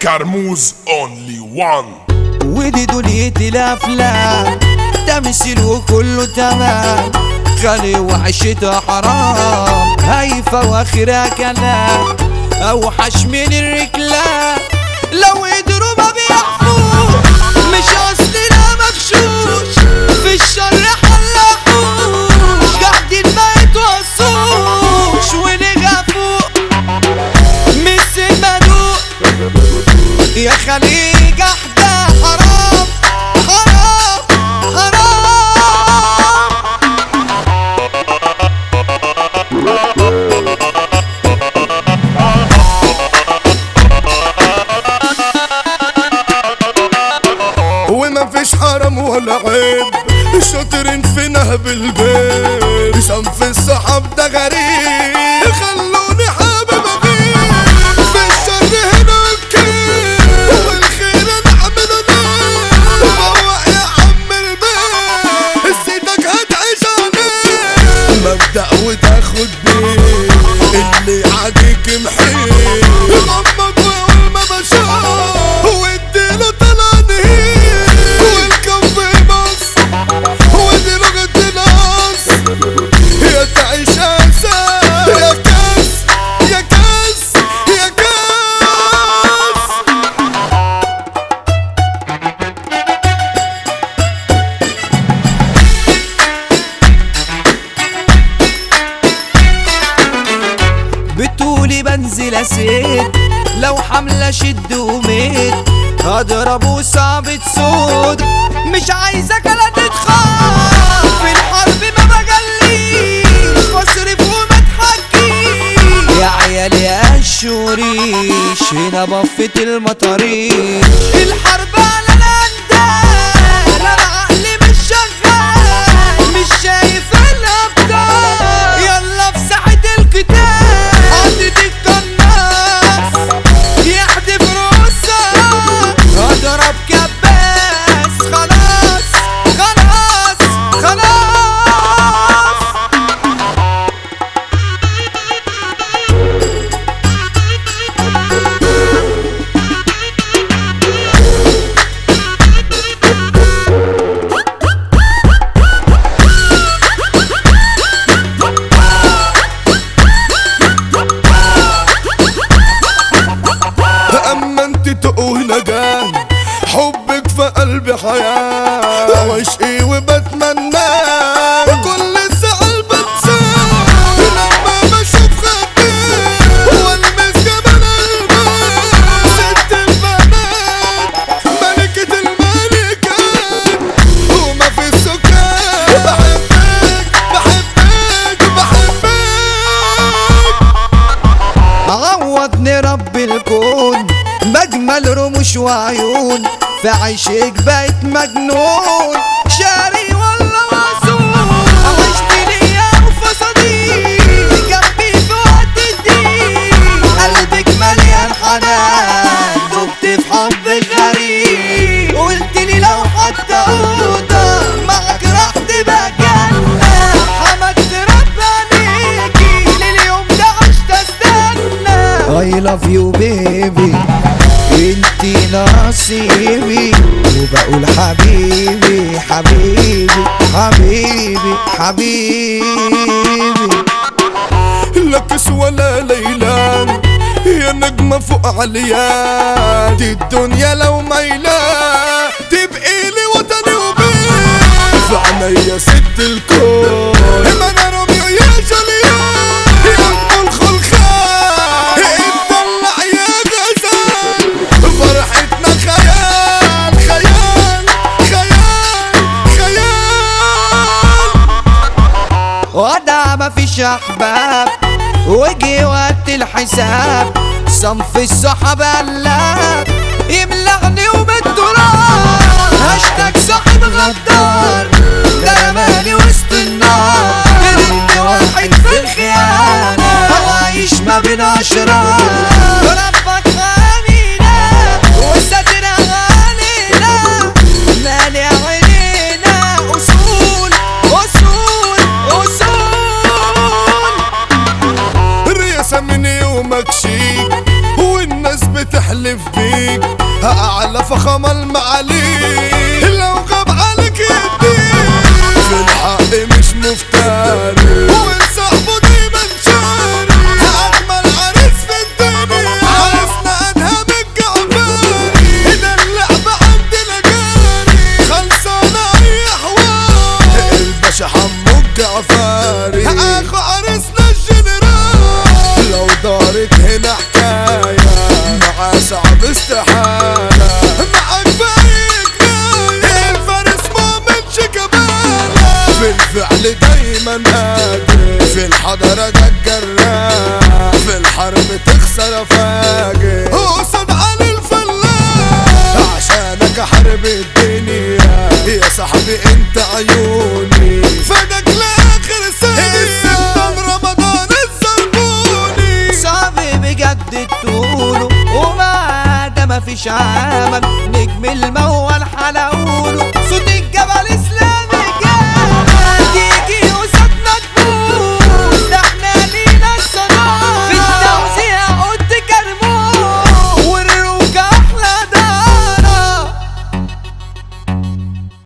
كرموز اونلي وان. ودي دنيتي الافلام تمثيل وكله تمام، خلي وعشتها حرام هايفة واخرها كلام، اوحش من الرجلة لو قدروا ما بيحفوش، مش اصلنا مغشوش في الشر حلحوش، قاعدين ما يتوصوش ونجا فوق مس المدوق يا خليج احدى حرام حرام حرام. وما فيش حرام ولا عيب، شاطرين في نهب البيت، صنف الصحاب ده غريب، خلوني حابب اغيب في الشر هنا الكيل، والخير نعمله نار، فوق يا عم البيت سيدك هتعيش عليه، مبدأ وتاخد بيه اللي عاديك محيط، غمض وقول ما بشوف واديله طلعني والكف بص ودي لغة النص، يا تعيش أسى يا كاس يا كاس يا كاس. بتقولي بنزل اسيد لو حملة شد وميت، هضربه صعب تصود، مش عايزك لا تتخاف في الحرب ما بجليش، بصرف وما تحكيش يا عيال يا الشوريش، هنا بفة المطاريش، الحرب على الاندال، انا عقلي مش شغال، مش شايف الابطال، يلا في ساحة القتال حطيت القناص يحدف رصاص، اضرب كباس خلاص خلاص خلاص. اما انت تقوه نجاه، حبك في قلبي حياة، وعشقي وبتمناه، كل الزعل بنساه لما بشوف خدك والمس جبل الماء، ست البنات ملكة الملكات وما في السكان، بحبك بحبك بحبك. عوضني رب الكون بجمل رموش وعيون، في عيشك بقيت مجنون، شاري ولا معصوم، عشت ليا وفصديق جنبي في وقت الضيق، قلبك مليان حنان دبت في حب غريب، قلتلي لو حتى اوضه معاك راح تبقى جنة، حمدت ربانيكي لليوم ده عشت استنى. I love you baby انتي نصيبي، وبقول حبيبي حبيبي حبيبي حبيبي. لا كس ولا ليلان يا نجمة فوق عليان، دي الدنيا لو ميلان تبقي لي وطني وبيت، في عينيا ست الكون، ما انا روميو يا جوليان، يا ام الخلخال اتدلع يا غزال، فرحتنا خيال خيال خيال خيال. وضع مفيش احباب وجي وقت الحساب، صنف الصحاب قلاب يملعني وبالتراب، هاشتاج صاحب غدار ده رماني وسط النار، بنت واحد في الخيانة عايش ما بين اشرار، ربك غنينا وستر غنينا، مالي عينينا اصول اصول اصول. رياسة من يومك شيك والناس بتحلف بيك اعلى فخامة المعاليك لو غاب عليك يديك في الحق مش مفتري وصاحبه دايما شاري اجمل عريس في الدنيا عريسنا ادهم الجعفري ده اللعبة عندنا جاري خلصانة اي حوار الباشا حمو الجعفري اخو عريسنا الجنرال لو دارت هنا حكاية معاه صعب استحالة معاك باقي جناية الفارس مؤمنش كمالة في الفعل دايما قادر في الحضرة ده الجراح في الحرب تخسر فاجر قصاد علي الفلاح عشانك احارب الدنيا يا صاحبي انت عيوني فدك لاخر سنة السلطان رمضان الزربوني صعب بجد تقوله وما ده مفيش عمل نجم الموال حلاوله صوت الجبل